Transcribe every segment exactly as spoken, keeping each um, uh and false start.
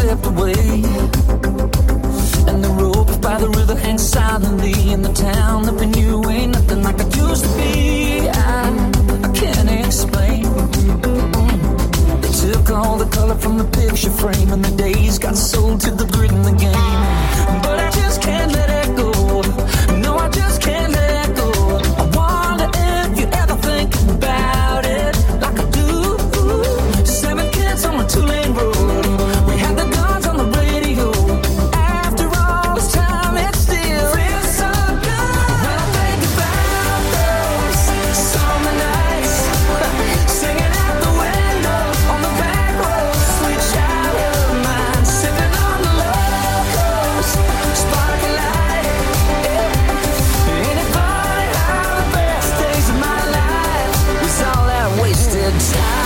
slipped away, and the rope by the river hangs silently in the town that we knew ain't nothing like it used to be. I, I can't explain. They took all the color from the picture frame, and the days got sold to the grid in the game. But I just can't let it go. No, I just can't let it go. I wonder if you ever think about it like I do. Seven kids on a two-lane road. We had the guns on the radio. After all this time, it still feels so good. When I think about those summer nights, singing out the window on the back road, sweet child of mine, sipping on the locos, sparkling light. Ain't it funny how the best days of my life was all that wasted time?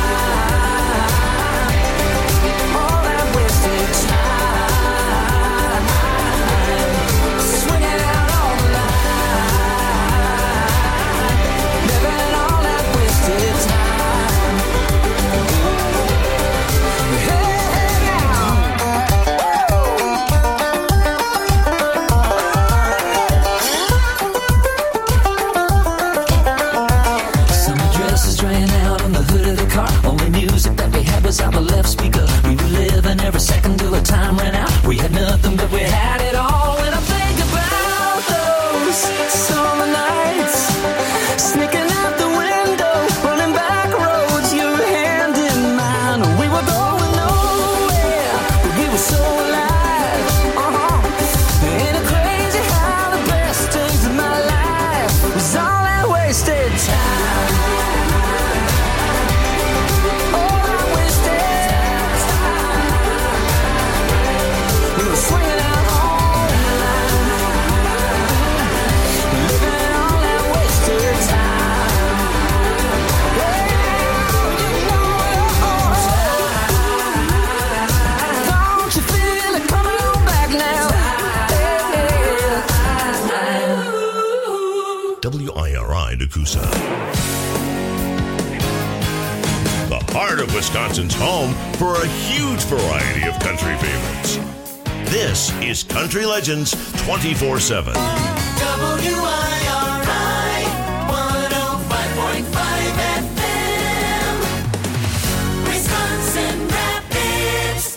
All that wasted time, swinging out on the line, living all that wasted time. Hey, now. Summer dresses drying out on the hood of the car. Only music that we had was out the left speaker. We were living every second till the time ran out. We had nothing, but we had it all. When I think about those summer nights, sneaking out the window, running back roads, your hand in mine. We were going nowhere, but we were so alive. Uh-huh. Ain't it crazy how the best days of my life was all that wasted time? All that wasted time. We were swinging out on the line, living all that wasted time. Yeah, you know it. Don't you feel it coming on back now? W I R I Nakusa. The heart of Wisconsin's home for a huge variety of country favorites. This is Country Legends twenty-four seven. W I R I one oh five point five F M, Wisconsin Rapids.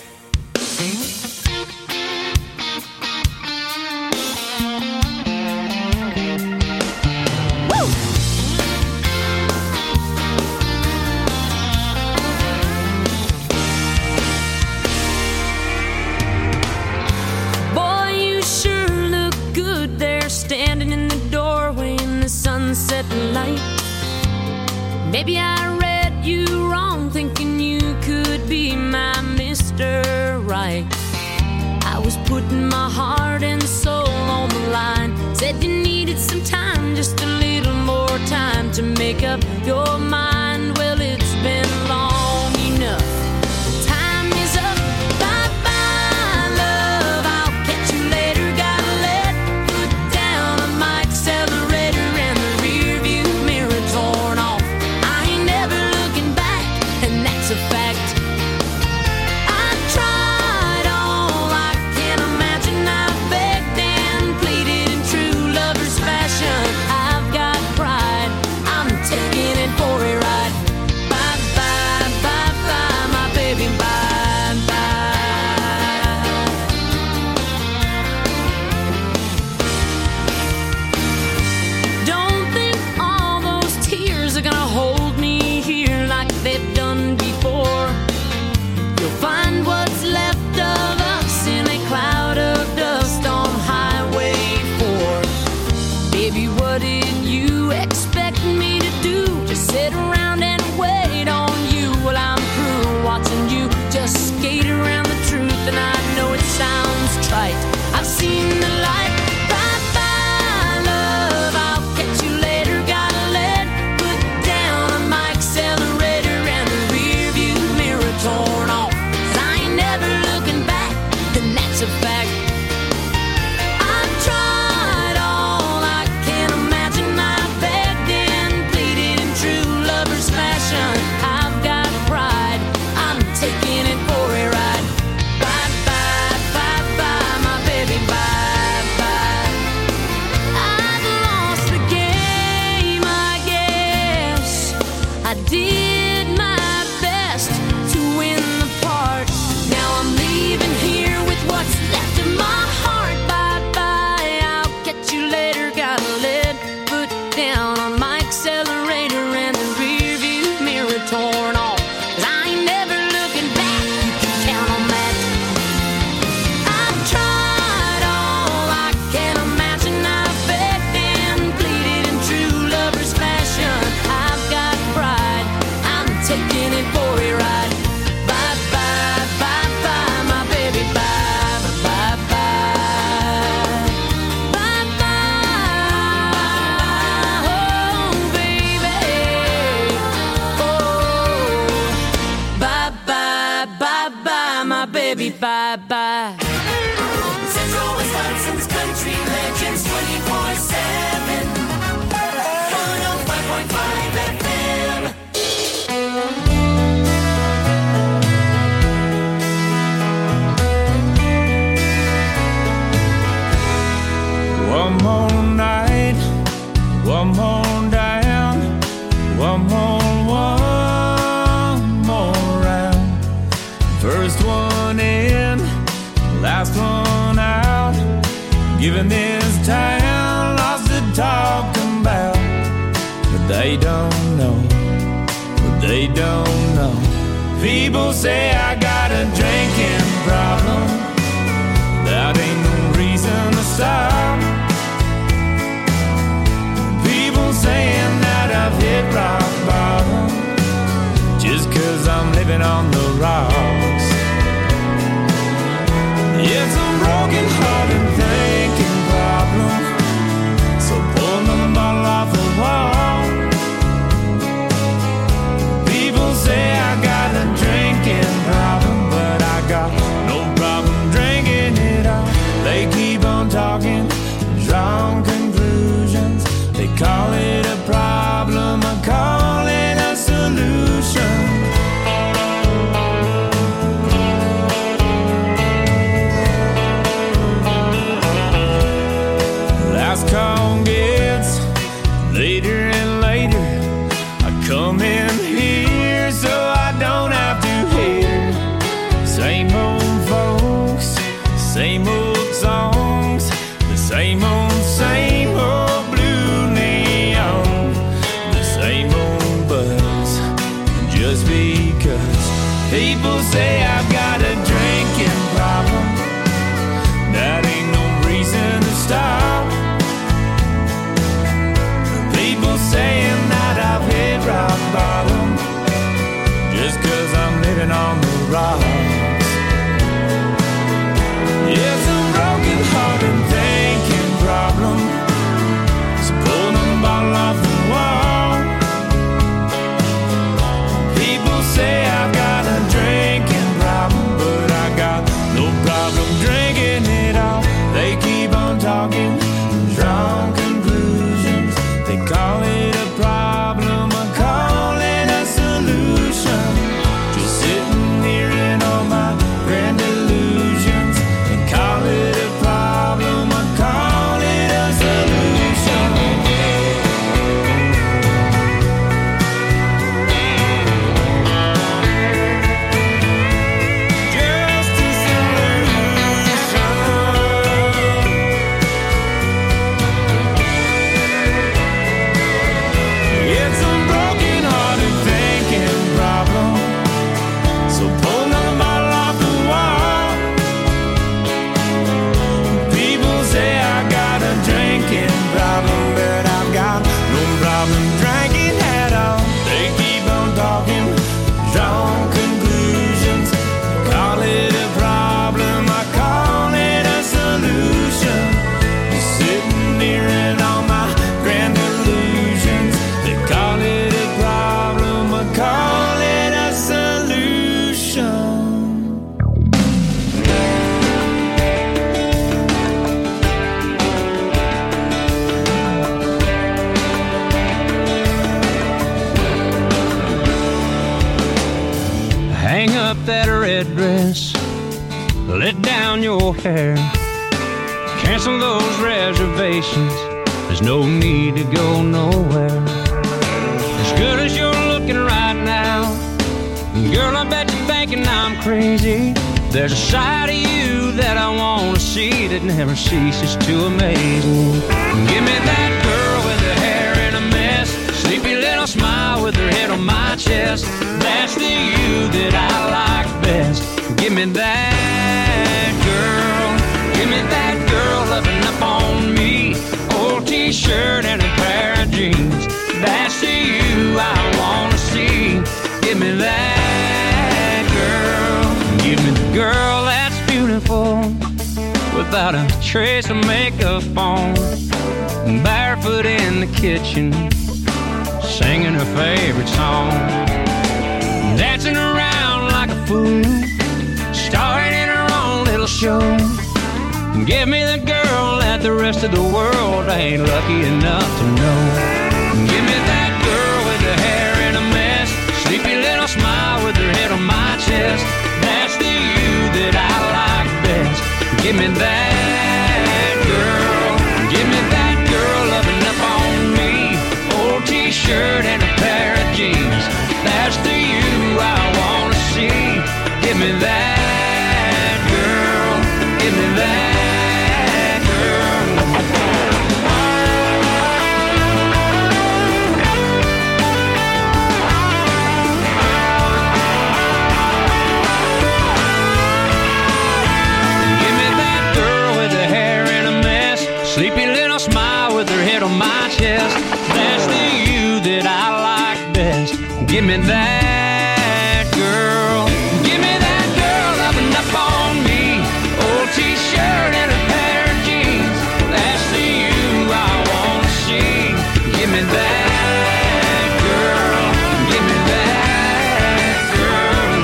Boy, you sure look good there, standing in the doorway in the sunset light. Maybe I read you wrong, thinking you could be my Mister Right. I was putting my heart and soul on the line. Said you needed some time, just a little more time to make up your mind. Well, it's been long enough. Time is up. Bye-bye, love. I'll catch you later. Gotta let foot down on my accelerator, and the rear view mirror torn off. I ain't never looking back, and that's a fact. I tried all I can imagine. I begged said bye-bye. Central Wisconsin's Country Legends twenty-four seven. one oh five point five F M. One more night, one more down, one more, one more round. First one in, last one out. Giving this town lots to talk about. But they don't know, but they don't know. People say I got a drinking problem. That ain't no reason to stop. People saying that I've hit rock bottom just cause I'm living on the rocks. It's a broken hearted thinking problem. So pull another bottle off the wall. People say I got a drinking problem, but I got no problem drinking it all. They keep on talking, drawing conclusions. They call it a problem, I call it a solution. Last call gets later and later. I come in here so I don't have to hear same old folks, same old songs, the same old, same old blue neon, the same old buzz. Just because people say I've got a drinking problem, that ain't no reason to stop. People saying that I've hit rock bottom just cause I'm living on the rocks. It's a broken hearted thinking problem. So pull the bottle off the wall. People say I've got a drinking problem, but I got no problem drinking it all. They keep on talking, drawing conclusions. They call it a problem, I call it a solution. Just sitting here in all my grand illusions. They call it a problem, I call it a solution. Just a solution. It's a broken hearted thinking problem. So pull another bottle off the wall. People say I got a drinking problem, but I've got no problem drinking at all. They keep on talking, drawing conclusions. Call it a problem, I call it a solution. Just sitting here in all my grand illusions. They call it a problem, I call it a solution. Hang up that red dress, let down your hair, cancel those reservations. There's no need to go nowhere. As good as you're looking right now, girl, I bet you're thinking I'm crazy. There's a side of you that I want to see that never ceases to amaze me. Give me that girl with her hair in a mess, sleepy little smile with her head on my chest. That's the you that I like best. Give me that girl, give me that girl loving up on me. Old t-shirt and a pair of jeans. That's the you I want to see. Give me that girl, give me the girl that's beautiful, without a trace of makeup on, barefoot in the kitchen, singing her favorite song, dancing around like a fool, starting in her show. Give me the girl that the rest of the world ain't lucky enough to know. Give me that girl with her hair in a mess, sleepy little smile with her head on my chest. That's the you that I like best. Give me that girl. Give me that girl loving up on me. Old t-shirt and a pair of jeans. That's the you I wanna see. Give me that girl. Give me that girl. Give me that girl with her hair in a mess, sleepy little smile with her head on my chest. That's the you that I like best. Give me that girl. Give me that girl loving up on me. Old t-shirt and a pair of jeans. That's the you I wanna see. Give me that girl. Give me that girl.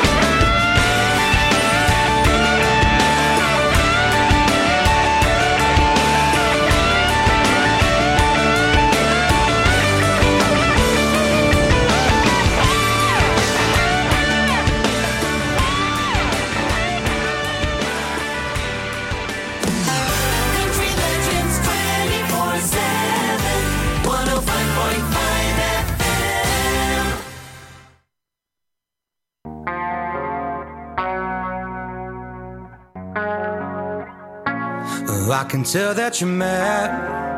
Country Legends twenty-four seven, one oh five point five F M. I can tell that you're mad,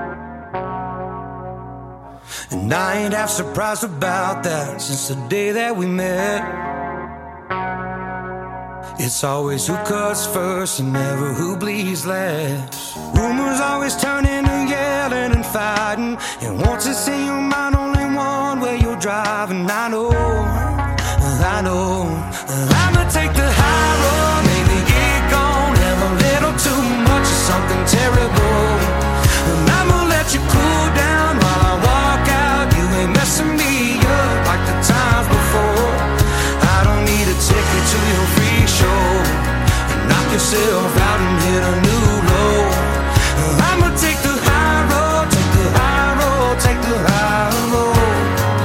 and I ain't half surprised about that. Since the day that we met, it's always who cuts first and never who bleeds last. Rumors always turn into yelling and fighting, and once it's in your mind, only one way you're driving. I know, I know, I'ma take the high road, maybe get gone, have a little too much of something terrible, and I'ma let you cool down while I walk out. You ain't messing me up like the times before. I don't need a ticket to your free show. Knock yourself out and hit a new low. I'ma take the high road, take the high road, take the high road.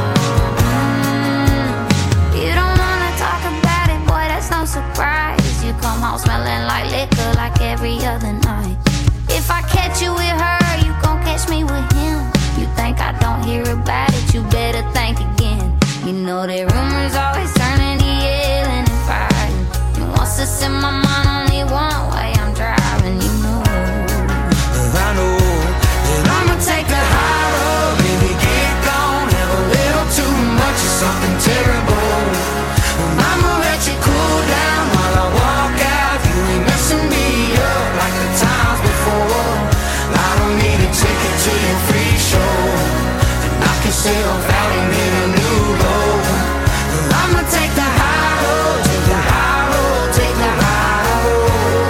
You don't wanna talk about it, boy, that's no surprise. You come home smelling like liquor like every other night. If I catch you with her, you gon' catch me with him. You think I don't hear about it, you better think again. You know that rumors always turn into yelling and fighting, and once it's in my mind, only one way I'm driving, you know. I know that I'ma take the high road, baby, get gone, have a little too much of something terrible. And I'ma let you cool down while I walk out. You ain't messing me up like the times before. I don't need a ticket to your free show, and knock yourself out and hit a new low. I'ma take the high road, take the high road, take the high road.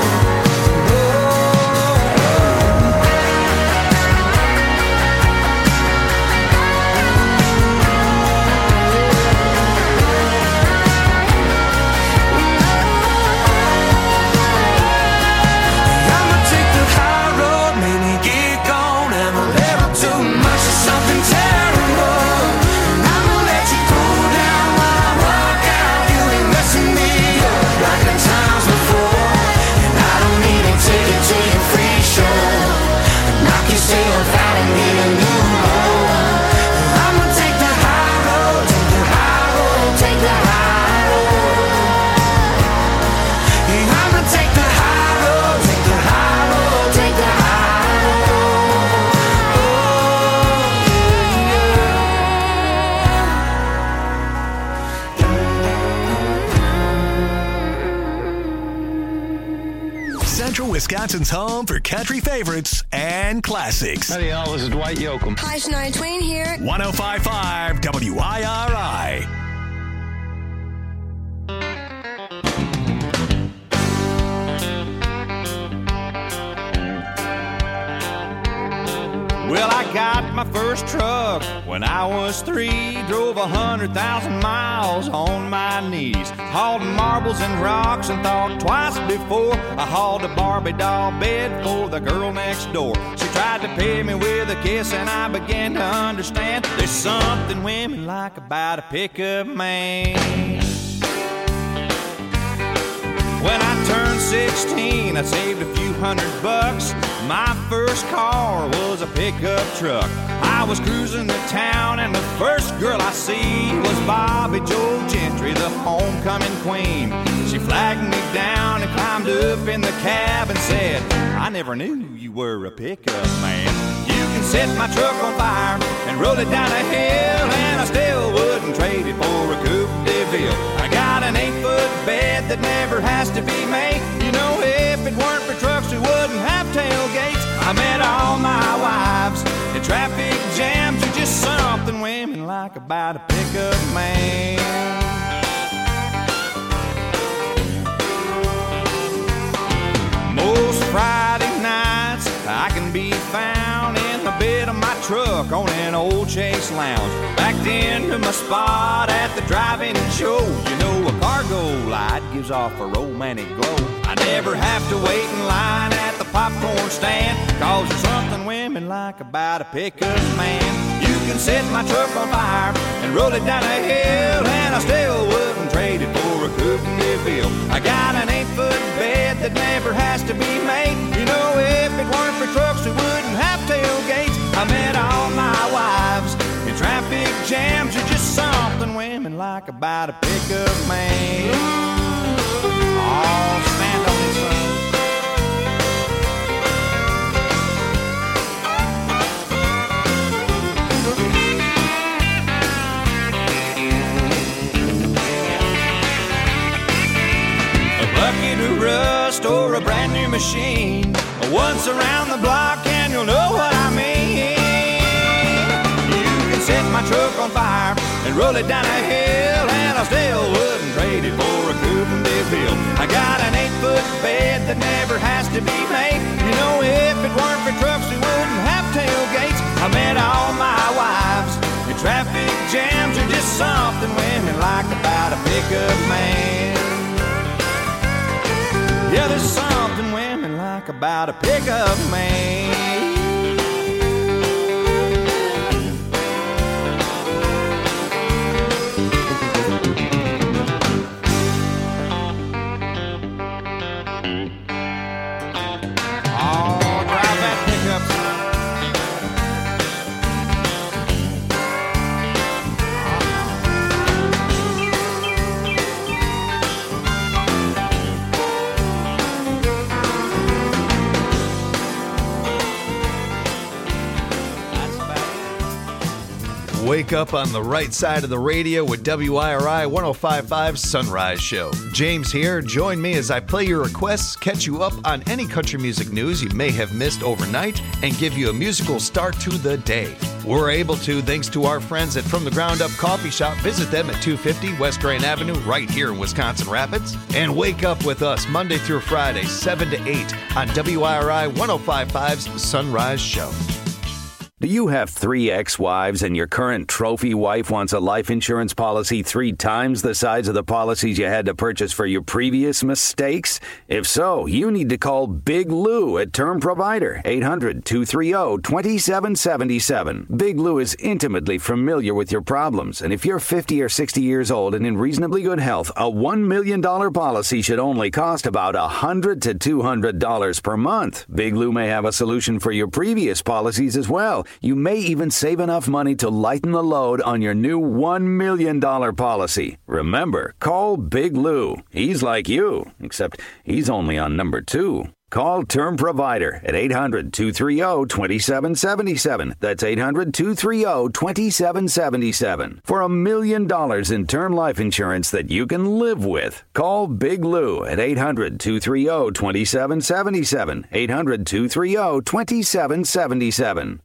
I'ma take the high road, maybe get gone, have a little too much of something terrible. And I'ma let you cool down while I walk out. You ain't messing me up like the times before. And I don't need a ticket to your free show. Knock yourself out and hit a new low. I'ma take the high road, take the high road, take the high road. Yeah, I'ma take the high road, take the high road, take the high road. Central Wisconsin's home for country favorites and classics. Howdy, y'all. This is Dwight Yoakam. Hi, Shania Twain here. one oh five point five W I R I. Well, I got my first truck when I was three. Drove a hundred thousand miles on my knees. Hauled marbles and rocks and thought twice before I hauled a Barbie doll bed for the girl next door. She tried to pay me with a kiss and I began to understand there's something women like about a pickup man. When I turned sixteen, I saved a few hundred bucks. My first car was a pickup truck. I was cruising the town and the first girl I see was Bobby Joe Gentry, the homecoming queen. She flagged me down and climbed up in the cab and said, I never knew you were a pickup man. You can set my truck on fire and roll it down a hill, and I still wouldn't trade it for a Coupe de Ville. I got an eight-foot bed that never has to be made. You know, if it weren't for trucks, we wouldn't have tailgates. I met all my wives in traffic jams. Are just something women like about a pickup man. Most Friday nights I can be found in the bed of my truck on an old Chase Lounge, backed into my spot at the drive-in show. You know, a cargo light gives off a romantic glow. I never have to wait in line at the popcorn stand, cause there's something women like about a pickup man. You can set my truck on fire and roll it down a hill, and I still wouldn't trade it for a Coupe de Ville. I got an eight-foot bed that never has to be made. You know, if it weren't for trucks, we wouldn't have tailgates. I met all my wives in traffic jams. Are just something women like about a pickup man. Oh, stand on this one. Bucket of rust or a brand new machine, once around the block and you'll know what I mean. You can set my truck on fire and roll it down a hill, and I still wouldn't trade it for a Coupe de Ville. I got an eight-foot bed that never has to be made. You know, if it weren't for trucks, we wouldn't have tailgates. I met all my wives in traffic jams. Are just something women like about a pickup man. Yeah, there's something women like about a pickup man. Oh, drive that pickup, son. Wake up on the right side of the radio with W I R I one oh five point five Sunrise Show. James here. Join me as I play your requests, catch you up on any country music news you may have missed overnight, and give you a musical start to the day. We're able to thanks to our friends at From the Ground Up Coffee Shop. Visit them at two fifty West Grand Avenue right here in Wisconsin Rapids. And wake up with us Monday through Friday, seven to eight on W I R I one oh five point five's Sunrise Show. Do you have three ex-wives and your current trophy wife wants a life insurance policy three times the size of the policies you had to purchase for your previous mistakes? If so, you need to call Big Lou at Term Provider, eight hundred, two three zero, two seven seven seven. Big Lou is intimately familiar with your problems, and if you're fifty or sixty years old and in reasonably good health, a one million dollars policy should only cost about one hundred to two hundred dollars per month. Big Lou may have a solution for your previous policies as well. You may even save enough money to lighten the load on your new one million dollars policy. Remember, call Big Lou. He's like you, except he's only on number two. Call Term Provider at eight hundred, two three zero, two seven seven seven. That's eight hundred, two three zero, two seven seven seven. For a million dollars in term life insurance that you can live with. Call Big Lou at eight hundred, two three zero, two seven seven seven. eight hundred, two three zero, two seven seven seven.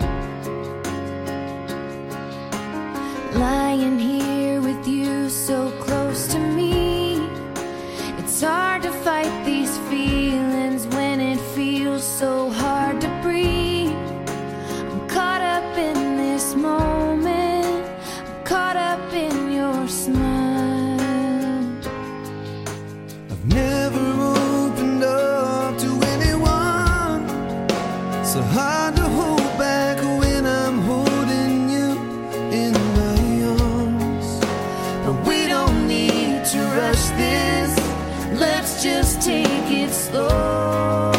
Lying here with you so just take it slow.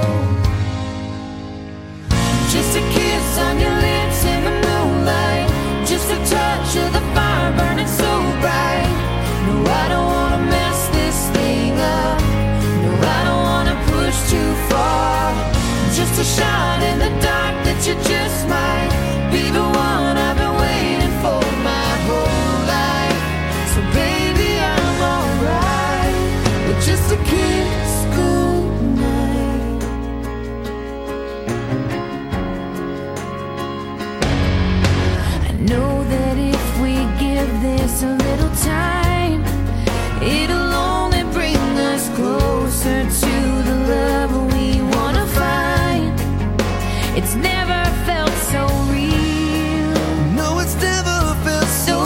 Just a kiss on your lips in the moonlight, just a touch of the fire burning so bright. No, I don't wanna mess this thing up. No, I don't wanna push too far. Just a shot in the dark that you just might be the one I've been waiting for my whole life. So baby, I'm alright with just a kiss goodnight. I know that if we give this a little time, it'll only bring us closer to the love we wanna find. It's never felt so real. No, it's never felt so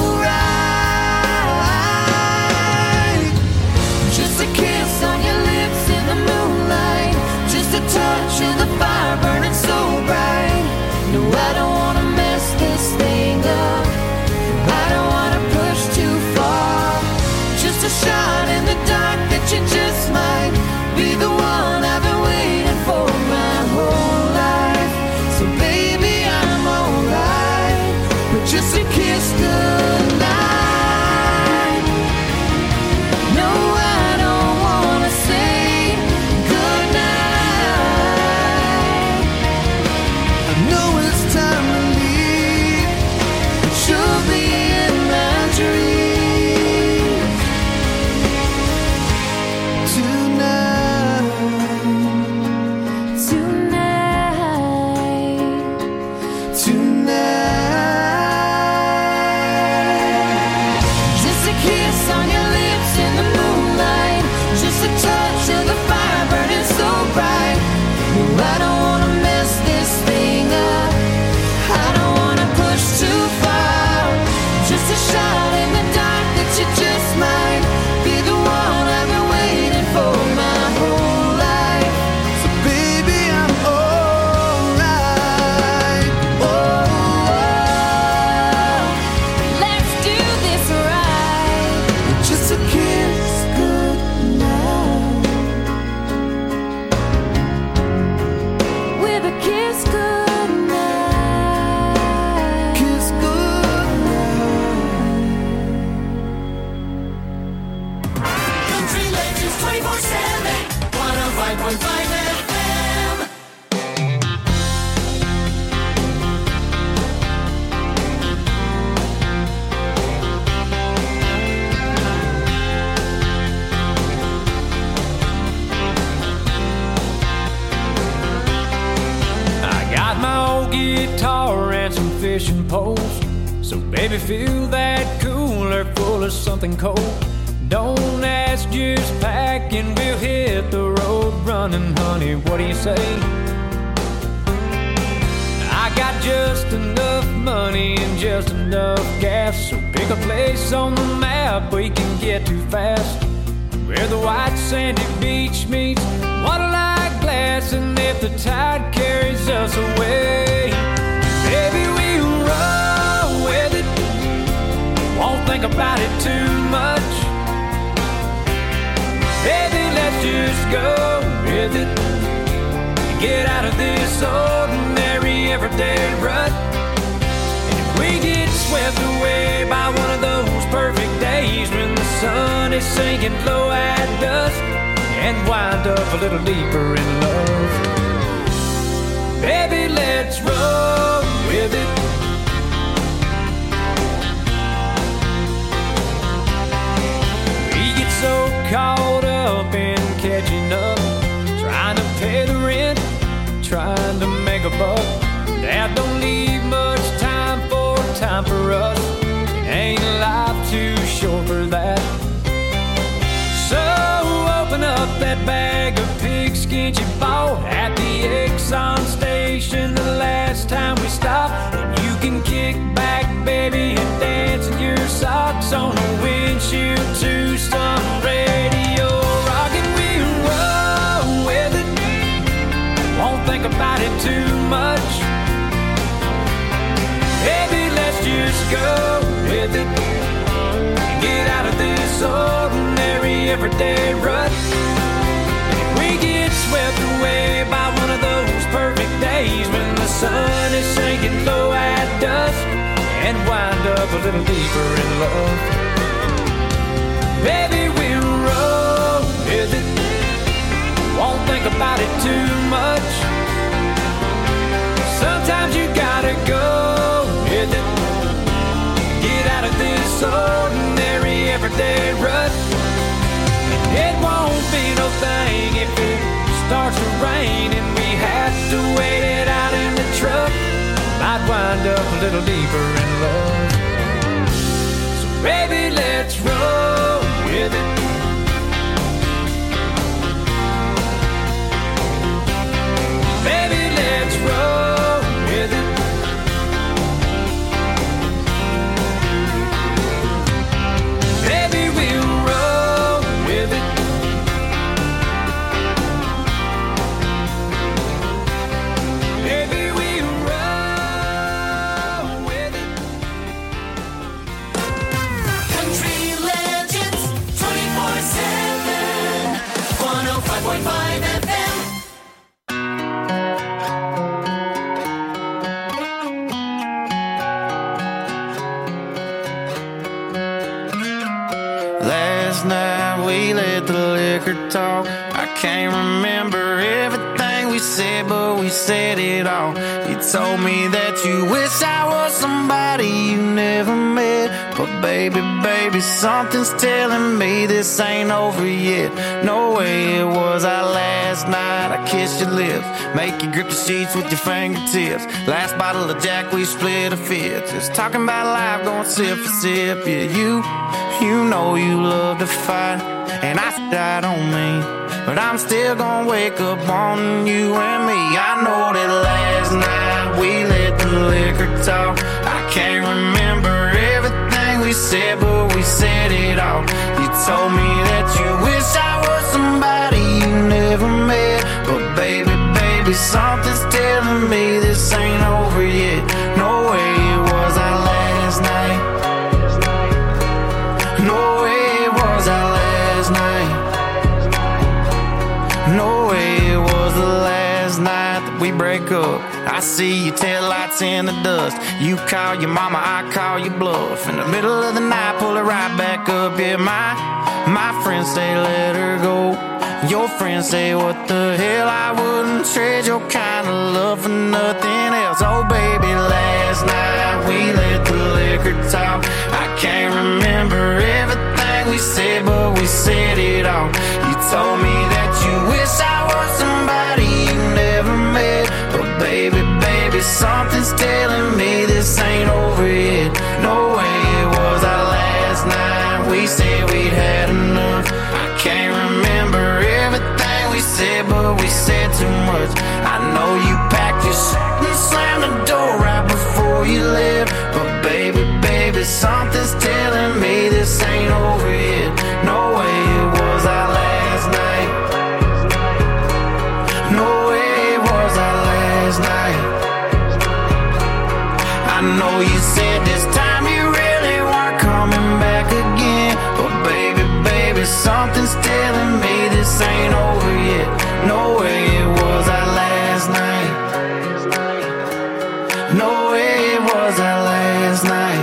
right. Just a kiss on your lips in the moonlight, just a touch of the fire burning so bright. No, I don't wanna mess this thing up. I don't wanna push too far. Just a shot in the dark that you just might be the one I've been waiting for my whole life. So baby, I'm alright with just a kiss goodnight. No, I don't wanna say goodnight. I know it's time to leave, but you'll be in my dreams tonight. Tonight, Tonight. just a kiss on your lips in the moonlight, just a touch of the fire burning so bright. No, I don't wanna mess this thing up. I don't wanna push too far. Just a shot in the dark that you just might be the one I've been waiting for my whole life. So baby, I'm alright. Oh, Let's do this right. just a kiss goodnight. With a kiss goodnight. Kiss goodnight. Country Legends twenty-four seven, one oh five point five F M. I got my old guitar and some fishing poles. So baby, fill that cooler full of something cold. Don't ask, just pack and we'll hit the road running, honey. What do you say? I got just enough money and just enough gas. So pick a place on the map we can get to fast, where the white sandy beach meets water-like glass. And if the tide carries us away, baby, we'll roll with it. Won't think about it too much. Baby, let's just go with it. Get out of this ordinary everyday rut. And if we get swept away by one of those perfect days when the sun is sinking low at dusk, and wind up a little deeper in love, baby, let's roll with it. We get so caught up in catching up, trying to pay the rent, trying to make a buck, that don't leave much time for time for us. It ain't life too short for that. So open up that bag of pigskin you bought at the Exxon station the last time we stopped, and you can kick back, baby, and dance in your socks on the windshield to some radio rock, and we'll roll with it. Won't think about it too much. Baby, let's just go with it. Get out of this ordinary everyday rut. sun is sinking low at dusk and wind up a little deeper in love. Baby, we'll roll with it. Won't think about it too much. Sometimes you gotta go with it. Get out of this ordinary everyday rut. It won't be no thing if it starts to rain and we have to wait it out in the truck. Might wind up a little deeper in love. So baby, let's roll with it. Baby, let's roll with it. Baby, we'll roll with it. Baby, we'll roll with it. Country Legends twenty-four seven, one oh five point five F M. Last night we let the liquor talk. I can't remember everything we said, but we said it all. You told me that you wish I was somebody you never met. But baby, baby, something's telling me this ain't over yet. No way it was our last night. I kissed your lips, make you grip the sheets with your fingertips. Last bottle of Jack, we split a fifth. Just talking about life, going sip for sip. Yeah, you, you know you love to fight, and I died on me, but I'm still gonna wake up wanting you and me. I know that last night we let the liquor talk. I can't remember everything we said, but we said it all. You told me that you wish I was somebody you never met. But baby, baby, something's telling me this ain't over yet. No way it was our last night. No way it was our last night. No way it was the last night that we break up. I see your taillights in the dust. You call your mama, I call your bluff. In the middle of the night, pull it right back up. Yeah, my, my friends say let her go. Your friends say what the hell, I wouldn't trade your kind of love for nothing else. Oh baby, last night we let the liquor talk. I can't remember everything we said, but we said it all. You told me that you wish I was somebody you never met. But baby, baby, something's telling me this ain't over yet. No way it was our last night. We said we'd had enough. I can't remember everything we said, but we said too much. I know you packed your shit and slammed the door right before you left. But baby, baby, something's telling me this ain't over yet. No way it was our last night. No way it was our last night. I know you said this time you really weren't coming back again. But baby, baby, something's telling me this ain't over yet. No way it was our last night. No way it was our last night.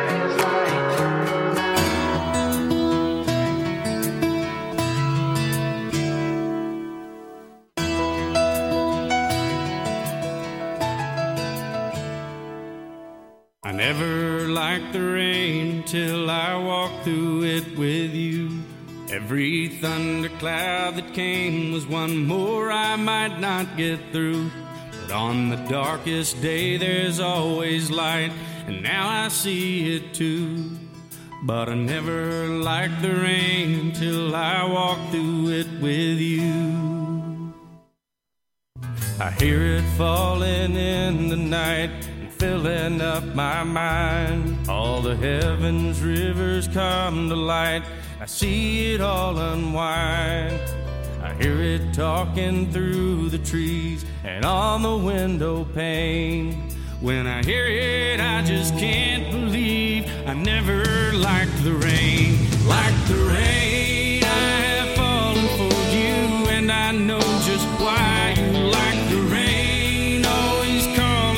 I never liked the rain till I walked through it with you. Every thundercloud that came was one more I might not get through. But on the darkest day there's always light, and now I see it too. But I never liked the rain till I walked through it with you. I hear it falling in the night, filling up my mind. All the heavens rivers come to light. I see it all unwind. I hear it talking through the trees and on the window pane. When I hear it, I just can't believe I never liked the rain. Like the rain, I have fallen for you, and I know just why you like the rain. Always calling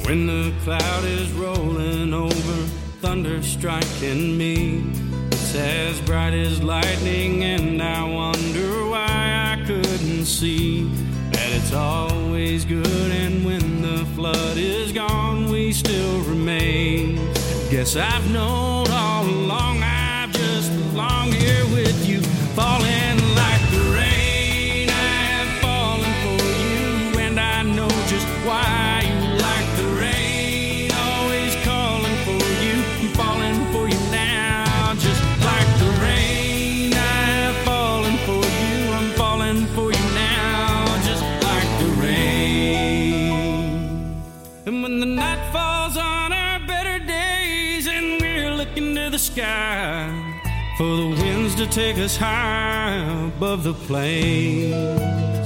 When the cloud is rolling over, thunder striking me, it's as bright as lightning, and I wonder why I couldn't see that it's always good, and when the flood is gone, we still remain. Guess I've known all along, I've just belonged here with you, falling like the rain. I have fallen for you, and I know just why you like the rain. Always calling for you, I'm falling for you now, just like the rain. I have fallen for you, I'm falling for you now, just like the rain. And when the night falls on our better days and we're looking to the sky for the winds to take us high above the plains,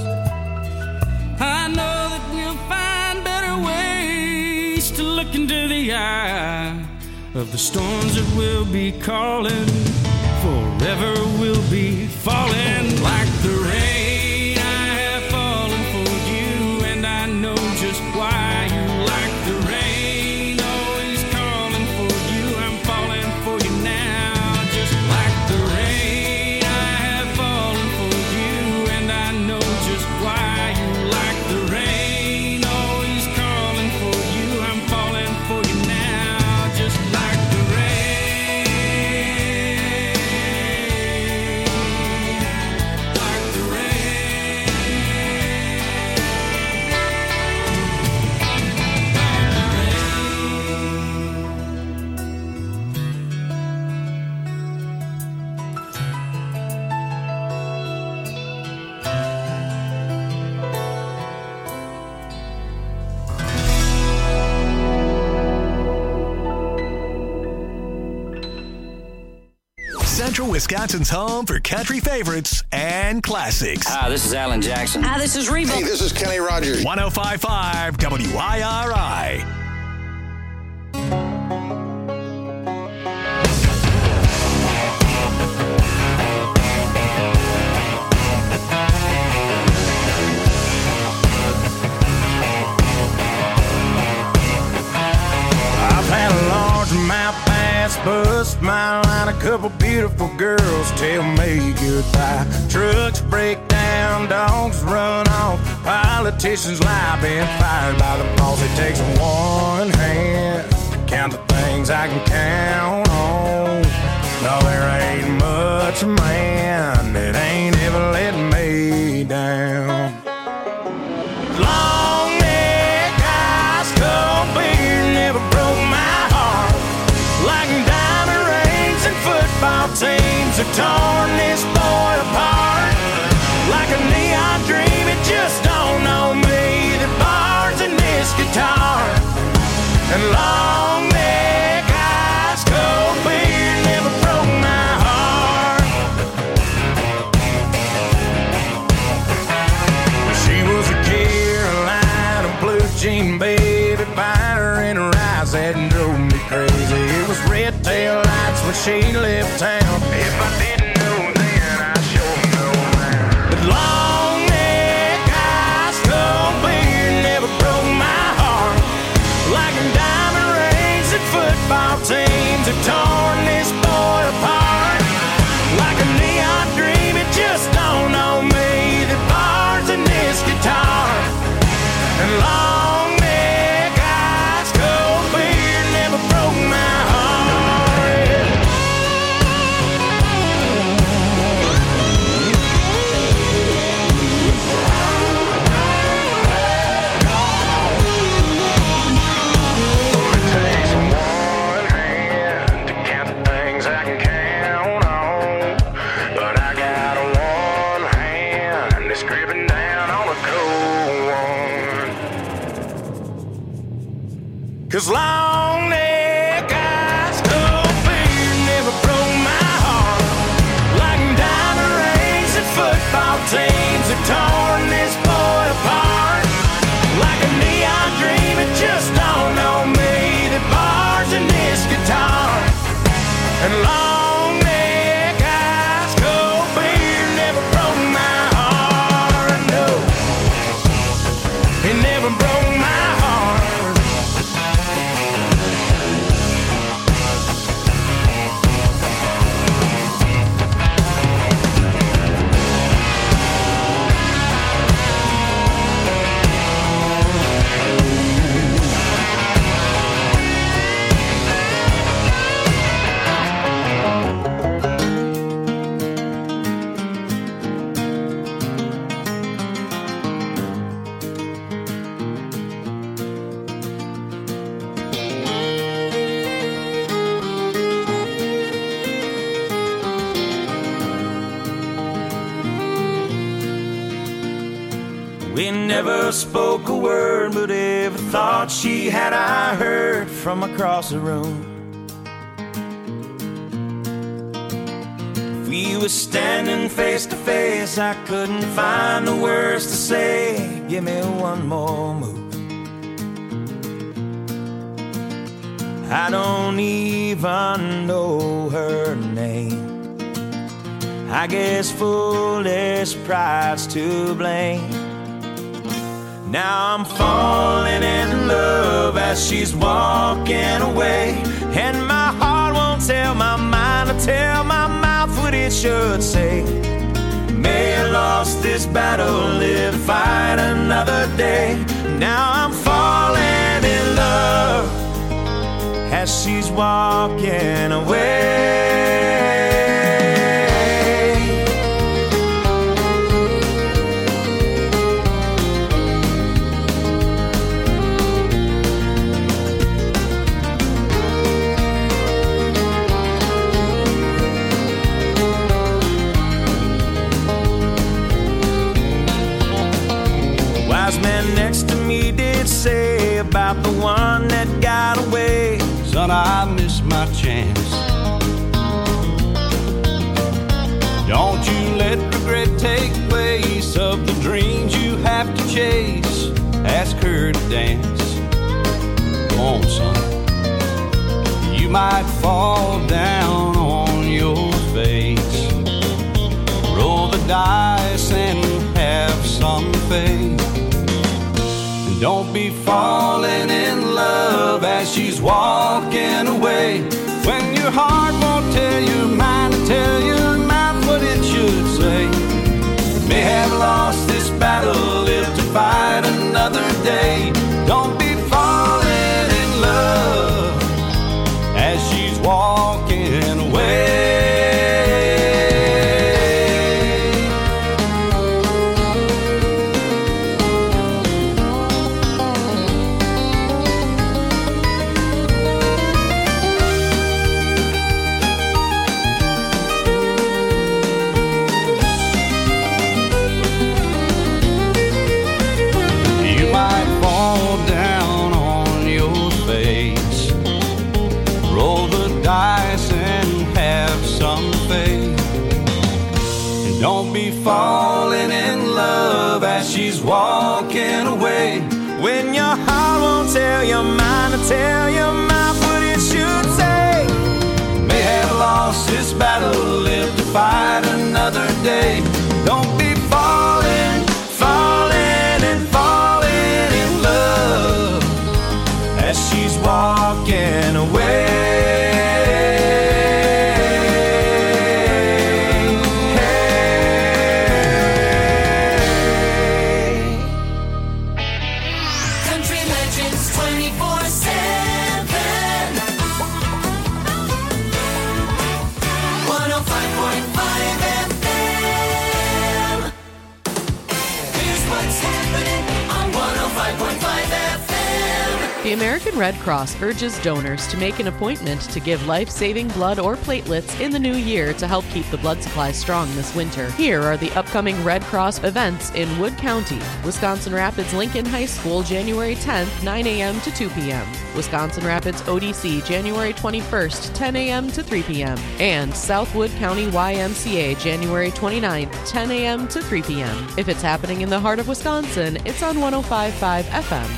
I know that we'll find better ways to look into the eye of the storms that will be calling. Forever we'll be falling like the rain. I have fallen for you, and I know just why you like the rain. Always calling for you, I'm falling for you now, just like the rain. I have fallen for you, and I know just why you like the rain. Always calling for you, I'm falling for you now, just like the rain. Like the rain. Central Wisconsin's home for country favorites and classics. Hi, this is Alan Jackson. Hi, this is Reba. Hey, this is Kenny Rogers. one oh five point five W I R I. I've had a largemouth bass bust my line, a couple beautiful girls tell me goodbye. Trucks break down, dogs run off, politicians lie, been fired by the boss. It takes one hand to count the things I can count on. No, there ain't much man that ain't ever let me down. Long neck, ice cold beer never broke my heart. Like diamond rings and football teams have torn this boy apart. Like a neon dream, it just don't know me. The bars in this guitar and long neck, ice cold beer never broke my heart. She was a Carolina blue jean baby, fire in her eyes that drove me crazy. It was red tail lights when she left town. If I didn't know then, I sure know now. But long neck, ice cold beer never broke my heart. Like diamond rings and football teams have torn this boy apart. Like a neon dream, it just don't know me. The bars in this guitar and long neck, ice cold beer never broke my heart. It takes one hand to count the things I can count on, but I got one hand that's gripping down on a cold one. 'Cause long neck, ice cold beer never broke my heart. Like diamond rings and football teams have torn this boy apart. Like a neon dream, it just don't know me. The bars in this guitar and long neck, ice cold beer never broke my heart. No, it never broke my heart. never spoke a word, but every thought she had I heard from across the room. If we were standing face to face, I couldn't find the words to say. Give me one more move. I don't even know her name. I guess foolish pride's to blame. Now I'm falling in love as she's walking away, and my heart won't tell my mind to tell my mouth what it should say. May have lost this battle, live to fight another day. Now I'm falling in love as she's walking away. Man next to me did say about the one that got away. Son, I missed my chance. Don't you let regret take place of the dreams you have to chase. Ask her to dance. Come on, son. You might fall down on your face. Roll the dice and have some faith. Don't be falling in love as she's walking away, when your heart won't tell your mind to tell your mouth what it should say. May have lost this battle, live to fight another day. Don't be falling in love as she's walking away. Don't be falling in love as she's walking away, when your heart won't tell your mind to tell your mouth what it should say. May have lost this battle, live to fight another day. Don't be falling, falling and falling in love as she's walking away. The American Red Cross urges donors to make an appointment to give life-saving blood or platelets in the new year to help keep the blood supply strong this winter. Here are the upcoming Red Cross events in Wood County. Wisconsin Rapids Lincoln High School, January tenth, nine a.m. to two p.m. Wisconsin Rapids O D C, January twenty-first, ten a.m. to three p.m. And Southwood County Y M C A, January twenty-ninth, ten a.m. to three p.m. If it's happening in the heart of Wisconsin, it's on one oh five point five F M.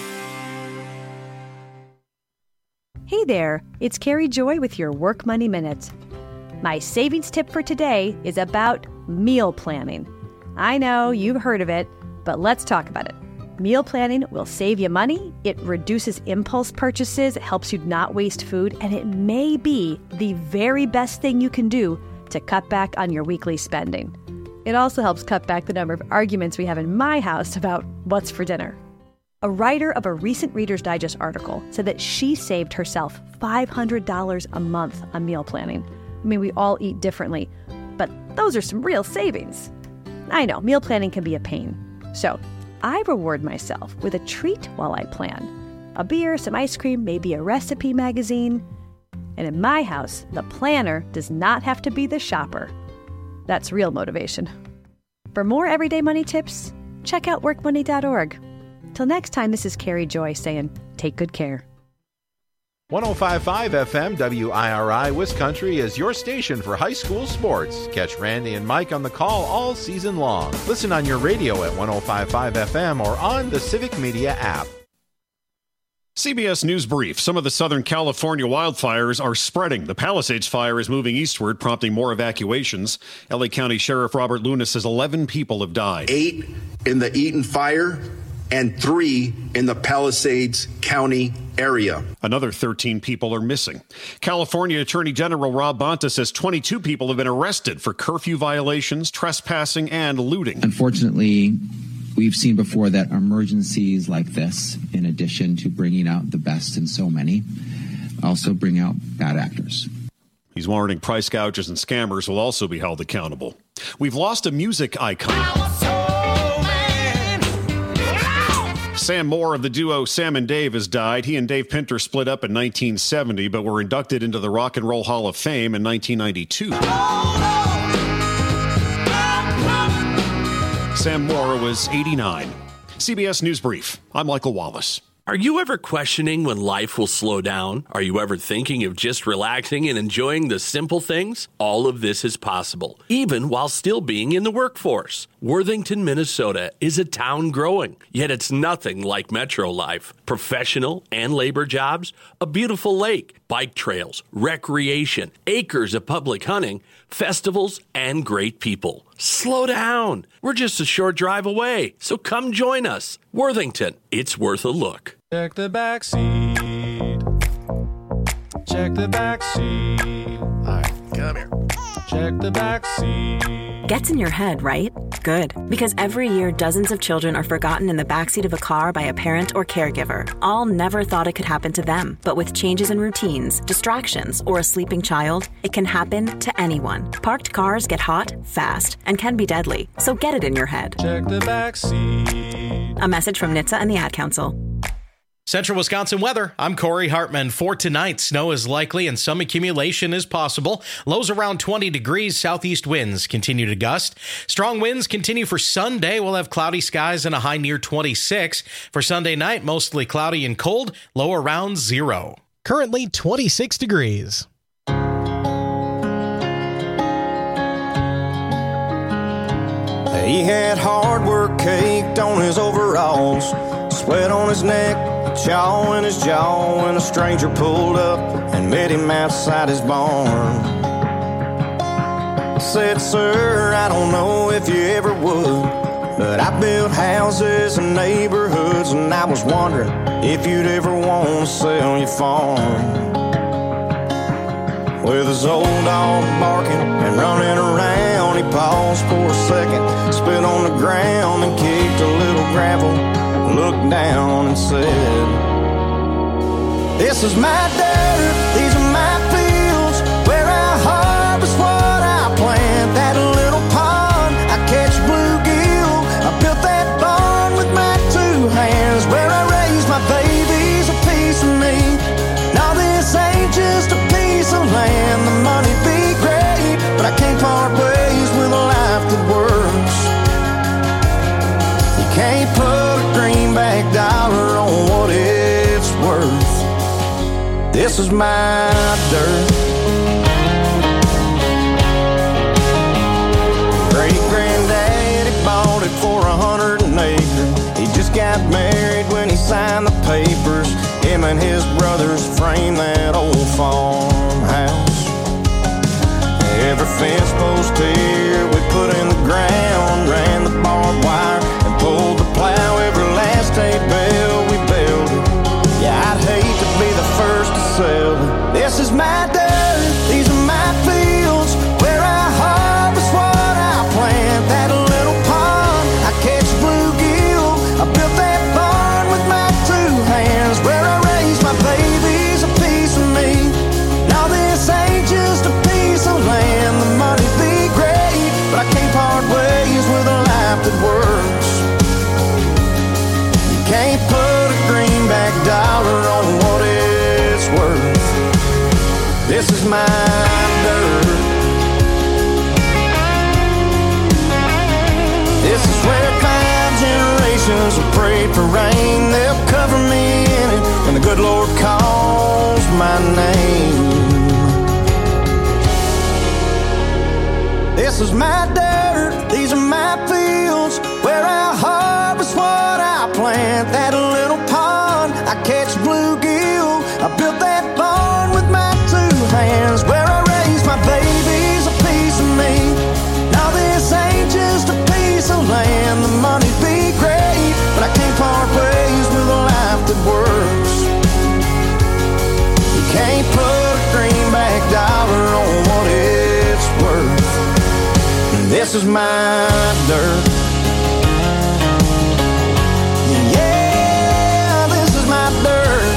Hey there, it's Carrie Joy with your Work Money Minute. My savings tip for today is about meal planning. I know you've heard of it, but let's talk about it. Meal planning will save you money, it reduces impulse purchases, it helps you not waste food, and it may be the very best thing you can do to cut back on your weekly spending. It also helps cut back the number of arguments we have in my house about what's for dinner. A writer of a recent Reader's Digest article said that she saved herself five hundred dollars a month on meal planning. I mean, we all eat differently, but those are some real savings. I know, meal planning can be a pain. So I reward myself with a treat while I plan. A beer, some ice cream, maybe a recipe magazine. And in my house, the planner does not have to be the shopper. That's real motivation. For more everyday money tips, check out work money dot org. Till next time, this is Carrie Joy saying, take good care. one oh five point five F M W I R I Wiscountry is your station for high school sports. Catch Randy and Mike on the call all season long. Listen on your radio at one oh five point five F M or on the Civic Media app. C B S News Brief. Some of the Southern California wildfires are spreading. The Palisades fire is moving eastward, prompting more evacuations. L A County Sheriff Robert Luna says eleven people have died. Eight in the Eaton fire and three in the Palisades County area. Another thirteen people are missing. California Attorney General Rob Bonta says twenty-two people have been arrested for curfew violations, trespassing, and looting. Unfortunately, we've seen before that emergencies like this, in addition to bringing out the best in so many, also bring out bad actors. He's warning price gougers and scammers will also be held accountable. We've lost a music icon. Sam Moore of the duo Sam and Dave has died. He and Dave Pinter split up in nineteen seventy, but were inducted into the Rock and Roll Hall of Fame in nineteen ninety-two. Sam Moore was eighty-nine. C B S News Brief. I'm Michael Wallace. Are you ever questioning when life will slow down? Are you ever thinking of just relaxing and enjoying the simple things? All of this is possible, even while still being in the workforce. Worthington, Minnesota is a town growing, yet it's nothing like metro life. Professional and labor jobs, a beautiful lake, bike trails, recreation, acres of public hunting, festivals, and great people. Slow down. We're just a short drive away, so come join us. Worthington, it's worth a look. Check the back seat. Check the back seat. All right, come here. Check the back seat. Gets in your head, right? Good. Because every year, dozens of children are forgotten in the backseat of a car by a parent or caregiver. All never thought it could happen to them. But with changes in routines, distractions, or a sleeping child, it can happen to anyone. Parked cars get hot, fast, and can be deadly. So get it in your head. Check the back seat. A message from N H T S A and the Ad Council. Central Wisconsin weather. I'm Corey Hartman. For tonight, snow is likely and some accumulation is possible. Lows around twenty degrees. Southeast winds continue to gust. Strong winds continue for Sunday. We'll have cloudy skies and a high near twenty-six. For Sunday night, mostly cloudy and cold. Low around zero. Currently twenty-six degrees. He had hard work caked on his overalls, sweat on his neck, chaw in his jaw, when a stranger pulled up and met him outside his barn. Said, sir, I don't know if you ever would, but I built houses and neighborhoods, and I was wondering if you'd ever want to sell your farm. With his old dog barking and running around, he paused for a second, spit on the ground and kicked a little gravel, looked down and said, this is my dirt, these are my fields, where I harvest what I plant. That little pond, I catch bluegill, I built that barn with my two hands, where I raise my babies, a piece of me. Now this ain't just a piece of land, the money be great, but I can't part ways with a life that works. You can't put a greenback dollar on what it's worth. This is my dirt. Great granddaddy bought it for a hundred an acre. He just got married when he signed the papers. Him and his brothers framed that old farmhouse. Every fence post here we put in the ground, ran the barbed wire and pulled the plow. Every last hay bale we builded. Yeah, I'd hate to be the first to sell it. This is my dirt, these are my fields, where I harvest what I plant. That little pond, I catch bluegill, I built that barn with my two hands, where I raise my babies, a piece of me. Now this ain't just a piece of land, the money be great, but I can't part ways with a life that works. You can't put a greenback dollar on what it's worth. This is my dirt. This is where it climbs in good Lord calls my name. This is my dirt, these are my fields, where I harvest what I plant. That little pond, I catch bluegill. I built that barn with my two hands, where I raise my babies, a piece of me. Now this ain't just a piece of land. The money be great, but I can't part ways with a life that works. You can't put a greenback dollar on what it's worth. This is my dirt. Yeah, this is my dirt.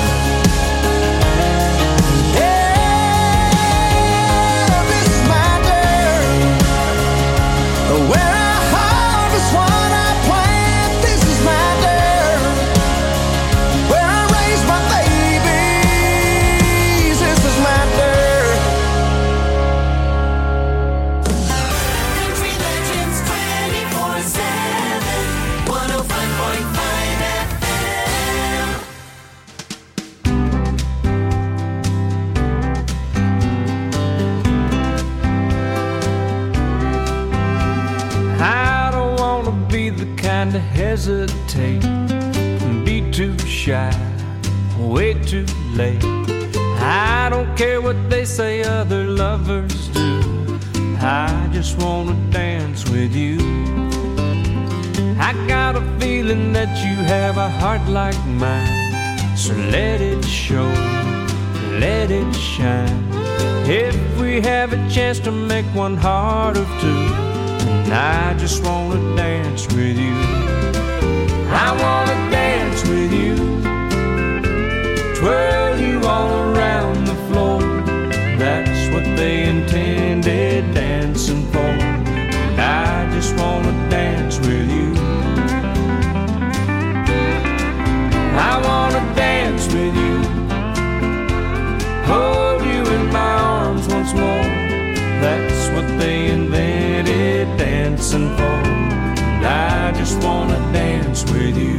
Yeah, this is my dirt. Where I harvest what I plant. This is my dirt. Where I raise my babies. This is my dirt. Country Legends twenty-four seven, one oh five point five F M. I don't wanna be the kind to hesitate and be too shy, way too late. I don't care what they say other lovers do. I just wanna dance with you. I got a feeling that you have a heart like mine, so let it show, let it shine. If we have a chance to make one heart of two, and I just wanna dance with you. I wanna dance with you, twirl you all around the floor. That's what they intended dancing for. And I just wanna dance with you. I wanna dance with you, hold you in my arms once more. That's what they invented dancing for. And I just wanna dance with you.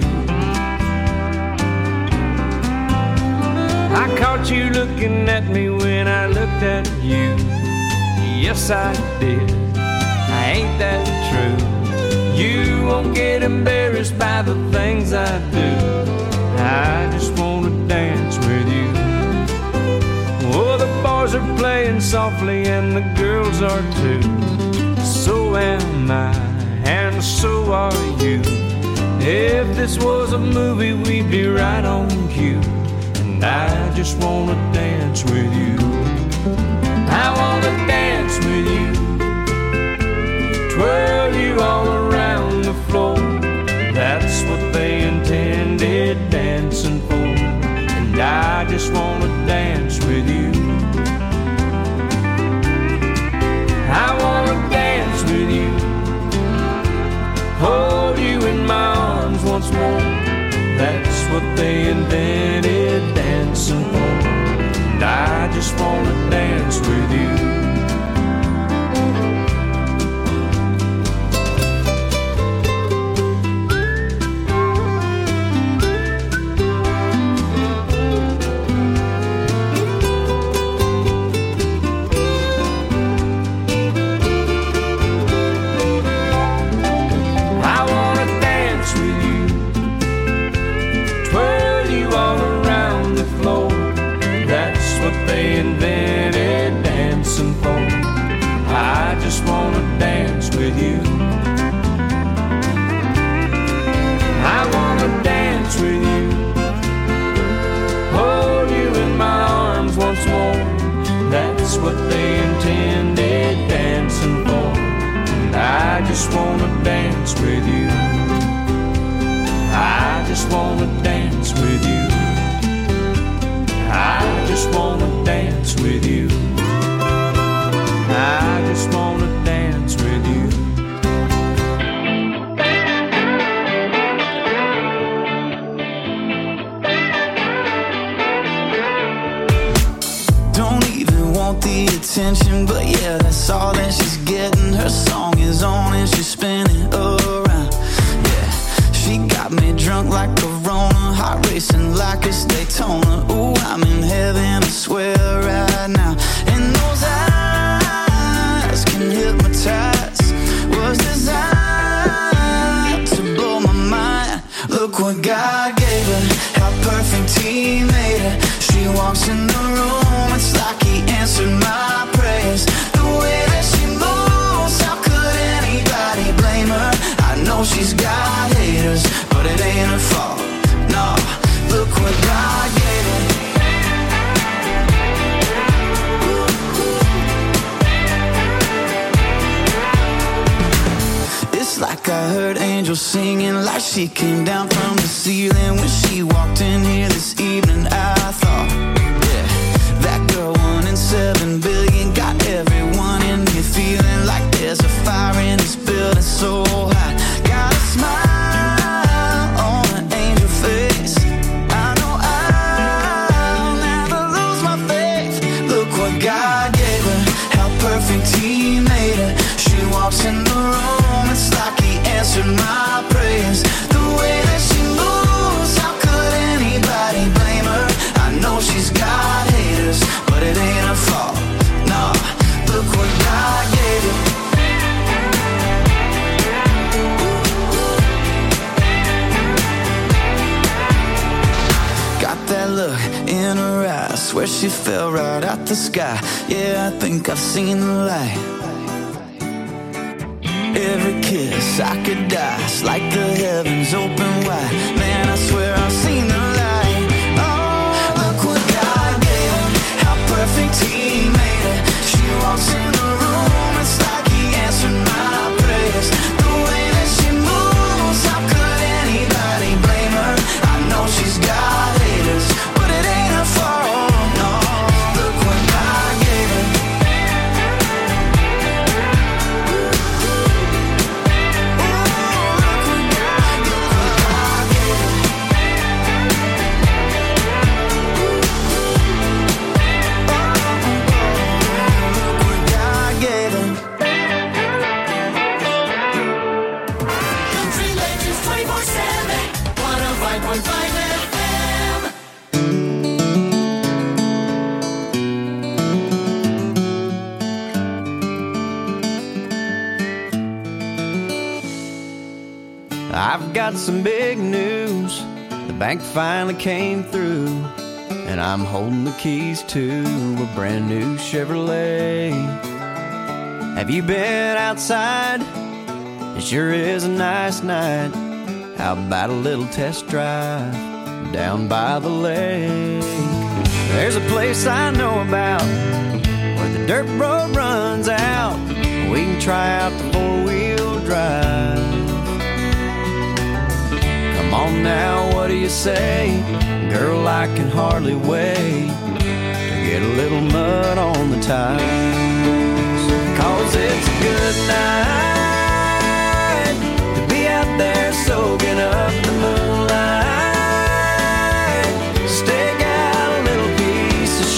I caught you looking at me when I looked at you. Yes, I did. Ain't that true? You won't get embarrassed by the things I do. I just wanna dance with you. Oh, the boys are playing softly and the girls are too. So am I, and so are you. If this was a movie, we'd be right on cue. And I just wanna dance with you. I wanna dance with you, twirl you all around the floor. That's what they intended dancing for. And I just wanna dance with you. I wanna dance with you, hold you in my arms once more. That's what they invented dancing for. And I just wanna dance with you. They invented dancing for. I just wanna dance with you. I wanna dance with you, hold you in my arms once more. That's what they intended dancing for. And I just wanna dance with you. I just wanna dance with you. I just wanna dance with you. I just wanna dance with you. Don't even want the attention, but yeah, that's all that she's getting. Her song is on and she's spinning around. Yeah, she got me drunk like Corona, heart racing like it's Daytona. Ooh, I'm in heaven, I swear right now. And those eyes can hypnotize. Was designed to blow my mind. Look what God gave her, how perfect He made her. She walks in the room, it's like He answered my prayers. The way that she moves, how could anybody blame her? I know she's got haters, but it ain't her fault. No, look what God gave her. It's like I heard angels singing, like she came down from the ceiling when she walked in here this evening. I thought, yeah, that girl one in seven billion got everyone in here feeling like there's a fire in this building so hot. Got a smile on an angel face. I know I'll never lose my faith. Look what God gave her, how perfect He made her. She walks in the room, it's like He answered my prayers. The way that she moves, how could anybody blame her? I know she's got haters, but it ain't her fault. No, look what God gave her. Got that look in her eyes, swear she fell right out the sky. Yeah, I think I've seen the light. Every kiss I could die, it's like the heavens open wide. Man, I swear I've seen the light. Oh, look what God gave her, how perfect He made her. She walks in the room, it's like He answered my prayers. The way that she moves, how could anybody blame her? I know she's got haters, but it ain't her fault. No, look what God gave her. I've got some big news. The bank finally came through, and I'm holding the keys to a brand new Chevrolet. Have you been outside? It sure is a nice night. How about a little test drive down by the lake? There's a place I know about where the dirt road runs out. We can try out the four-wheel drive. Come on now, what do you say? Girl, I can hardly wait to get a little mud on the tires. Cause it's a good night to be out there soaking up the moonlight. Stake out a little piece of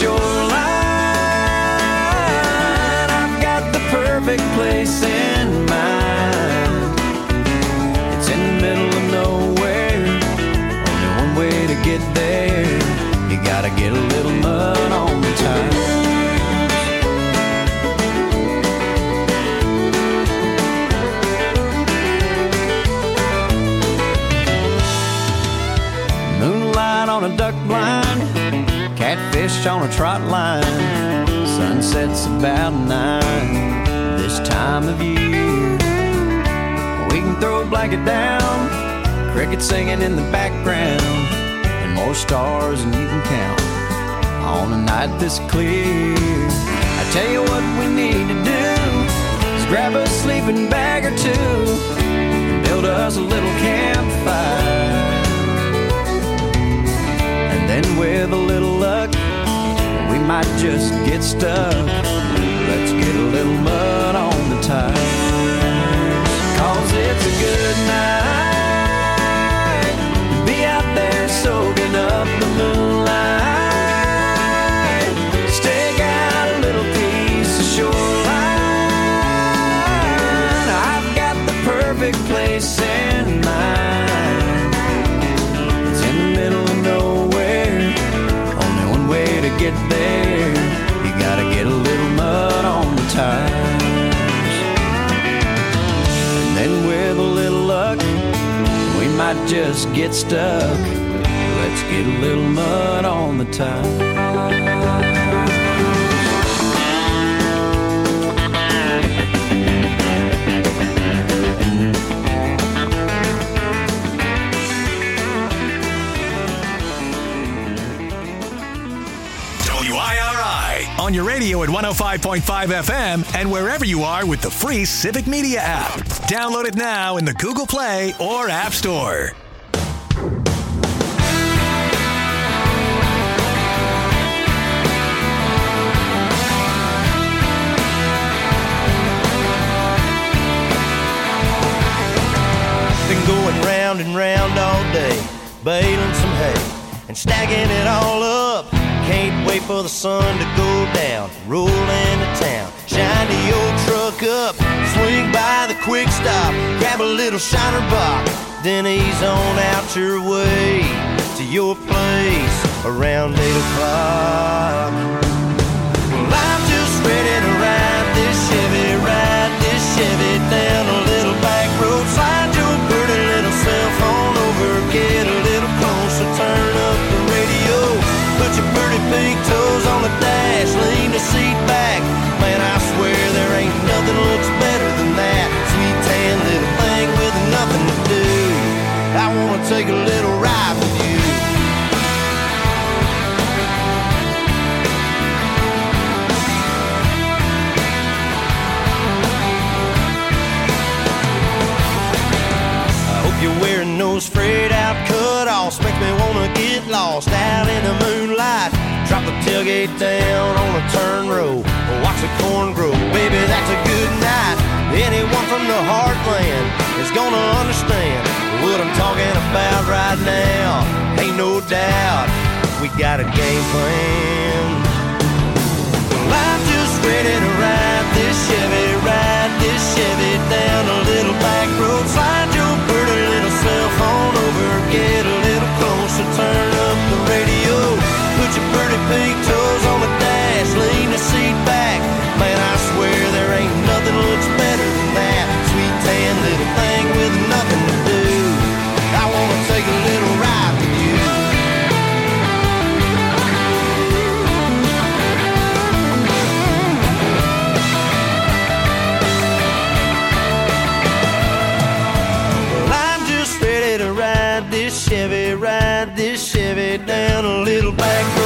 shoreline. I've got the perfect place in mind. It's in the middle of nowhere, only one way to get there. You gotta get a little mud on the tires. Moonlight on a duck blind, catfish on a trot line. Sunset's about nine this time of year. We can throw a blanket down, crickets singing in the background, and more stars than you can count on a night this clear. I tell you what we need to do is grab a sleeping bag or two and build us a little campfire. And then with a little luck, we might just get stuck. Let's get a little mud on the tires. Cause it's a good night to be out there soaking up the moonlight. Stake out a little piece of shoreline. I've got the perfect place in mind. It's in the middle get there, you gotta get a little mud on the tires. And then with a little luck, we might just get stuck. Let's get a little mud on the tires. On your radio at one oh five point five F M and wherever you are with the free Civic Media app. Download it now in the Google Play or App Store. Been going round and round all day, baling some hay and stacking it all up. Can't wait for the sun to go down, roll into town, shine the old truck up, swing by the quick stop, grab a little shiner box, then ease on out your way to your place around eight o'clock. Well, I'm just ready to ride this Chevy, ride this Chevy down a little back road, slide your pretty little cell phone over, get a little closer, turn up the radio. Put your pretty pink toes on the dash, lean the seat back. Man, I swear there ain't nothing looks better than that sweet tan little thing with nothing to do. I wanna take a little ride with you. I hope you're wearing those frayed out cutoffs. Makes me wanna get lost out in the moonlight. Drop the tailgate down on a turn row, watch the corn grow. Baby, that's a good night. Anyone from the heartland is gonna understand what I'm talking about right now. Ain't no doubt we got a game plan. Well, I'm just ready to ride this Chevy, ride this Chevy down a little back road. Slide your pretty little cell phone over, get a little closer, turn up the radio. Put your pretty pink toes on the dash, lean the seat back. Man, I swear there ain't nothing looks better than that sweet tan little thing with nothing to do. I wanna take a little ride with you. Well, I'm just ready to ride this Chevy, ride this Chevy down a little back road.